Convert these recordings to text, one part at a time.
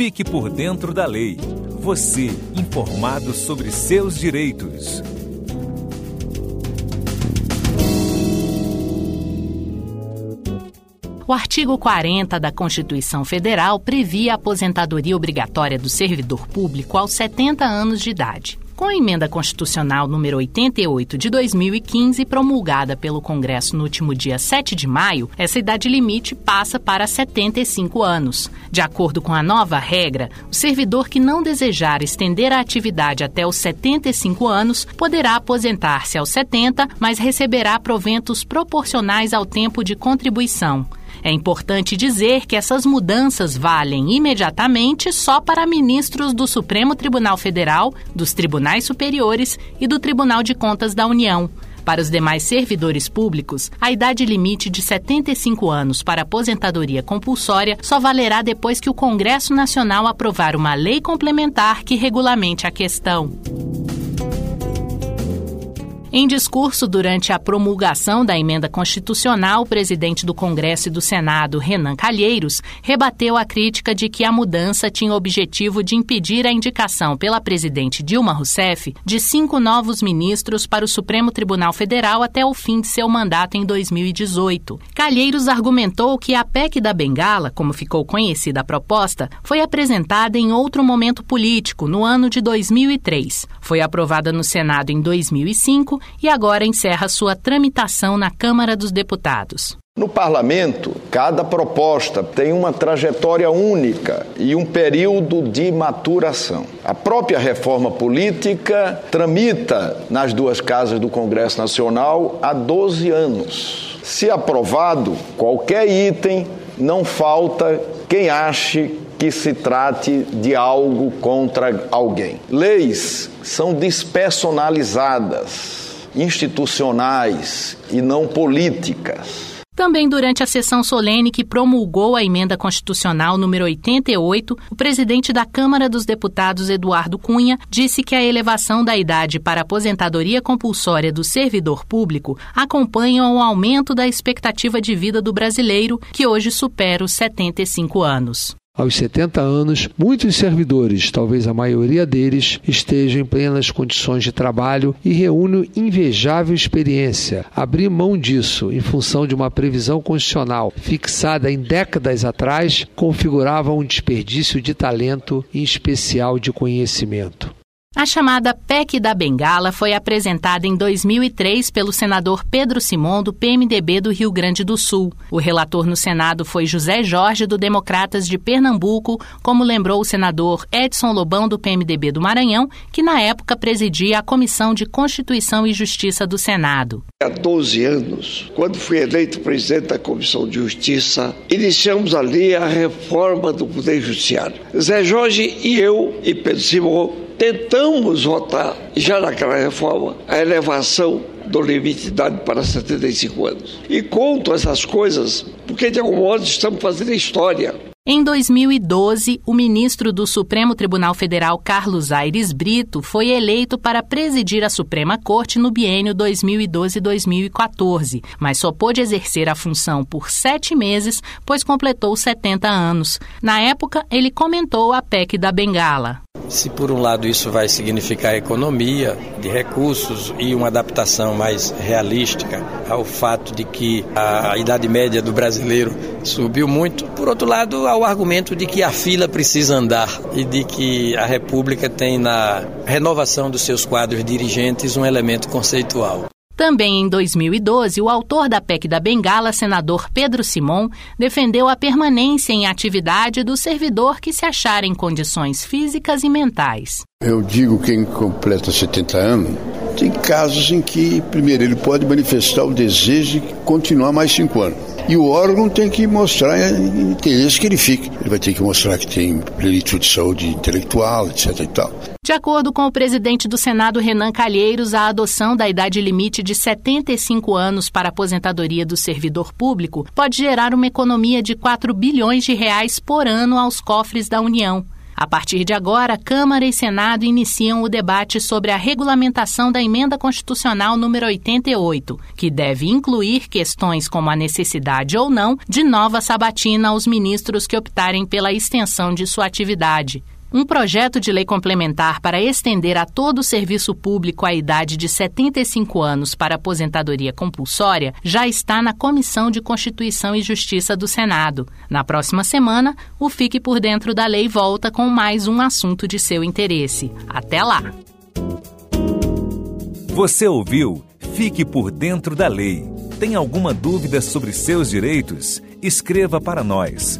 Fique por dentro da lei. Você, informado sobre seus direitos. O artigo 40 da Constituição Federal previa a aposentadoria obrigatória do servidor público aos 70 anos de idade. Com a emenda constitucional número 88 de 2015, promulgada pelo Congresso no último dia 7 de maio, essa idade limite passa para 75 anos. De acordo com a nova regra, o servidor que não desejar estender a atividade até os 75 anos poderá aposentar-se aos 70, mas receberá proventos proporcionais ao tempo de contribuição. É importante dizer que essas mudanças valem imediatamente só para ministros do Supremo Tribunal Federal, dos Tribunais Superiores e do Tribunal de Contas da União. Para os demais servidores públicos, a idade limite de 75 anos para aposentadoria compulsória só valerá depois que o Congresso Nacional aprovar uma lei complementar que regulamente a questão. Em discurso durante a promulgação da emenda constitucional, o presidente do Congresso e do Senado, Renan Calheiros, rebateu a crítica de que a mudança tinha o objetivo de impedir a indicação pela presidente Dilma Rousseff de 5 novos ministros para o Supremo Tribunal Federal até o fim de seu mandato em 2018. Calheiros argumentou que a PEC da Bengala, como ficou conhecida a proposta, foi apresentada em outro momento político, no ano de 2003. Foi aprovada no Senado em 2005 e agora encerra sua tramitação na Câmara dos Deputados. No parlamento, cada proposta tem uma trajetória única e um período de maturação. A própria reforma política tramita nas duas casas do Congresso Nacional há 12 anos. Se aprovado qualquer item, não falta quem ache que se trate de algo contra alguém. Leis são despersonalizadas, institucionais e não políticas. Também durante a sessão solene que promulgou a emenda constitucional número 88, o presidente da Câmara dos Deputados, Eduardo Cunha, disse que a elevação da idade para a aposentadoria compulsória do servidor público acompanha o aumento da expectativa de vida do brasileiro, que hoje supera os 75 anos. Aos 70 anos, muitos servidores, talvez a maioria deles, estejam em plenas condições de trabalho e reúnem invejável experiência. Abrir mão disso, em função de uma previsão constitucional fixada em décadas atrás, configurava um desperdício de talento, em especial de conhecimento. A chamada PEC da Bengala foi apresentada em 2003 pelo senador Pedro Simon, do PMDB do Rio Grande do Sul. O relator no Senado foi José Jorge, do Democratas de Pernambuco, como lembrou o senador Edson Lobão, do PMDB do Maranhão, que na época presidia a Comissão de Constituição e Justiça do Senado. Há 12 anos, quando fui eleito presidente da Comissão de Justiça, iniciamos ali a reforma do Poder Judiciário. Zé Jorge e eu e Pedro Simon tentamos votar, já naquela reforma, a elevação do limite de idade para 75 anos. E conto essas coisas porque, de algum modo, estamos fazendo história. Em 2012, o ministro do Supremo Tribunal Federal, Carlos Aires Brito, foi eleito para presidir a Suprema Corte no biênio 2012-2014, mas só pôde exercer a função por 7 meses, pois completou 70 anos. Na época, ele comentou a PEC da Bengala. Se por um lado isso vai significar economia de recursos e uma adaptação mais realística ao fato de que a idade média do brasileiro subiu muito, por outro lado há o argumento de que a fila precisa andar e de que a República tem na renovação dos seus quadros dirigentes um elemento conceitual. Também em 2012, o autor da PEC da Bengala, senador Pedro Simon, defendeu a permanência em atividade do servidor que se achar em condições físicas e mentais. Eu digo que quem completa 70 anos, tem casos em que, primeiro, ele pode manifestar o desejo de continuar mais 5 anos. E o órgão tem que mostrar interesse que ele fique. Ele vai ter que mostrar que tem plenitude de saúde intelectual, etc. e tal. De acordo com o presidente do Senado, Renan Calheiros, a adoção da idade limite de 75 anos para a aposentadoria do servidor público pode gerar uma economia de R$ 4 bilhões por ano aos cofres da União. A partir de agora, Câmara e Senado iniciam o debate sobre a regulamentação da Emenda Constitucional número 88, que deve incluir questões como a necessidade ou não de nova sabatina aos ministros que optarem pela extensão de sua atividade. Um projeto de lei complementar para estender a todo o serviço público a idade de 75 anos para aposentadoria compulsória já está na Comissão de Constituição e Justiça do Senado. Na próxima semana, o Fique por Dentro da Lei volta com mais um assunto de seu interesse. Até lá! Você ouviu Fique por Dentro da Lei. Tem alguma dúvida sobre seus direitos? Escreva para nós.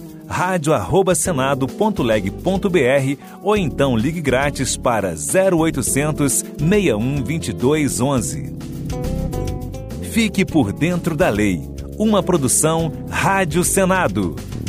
radio@senado.leg.br ou então ligue grátis para 0800 61 22 11. Fique por Dentro da Lei, uma produção Rádio Senado.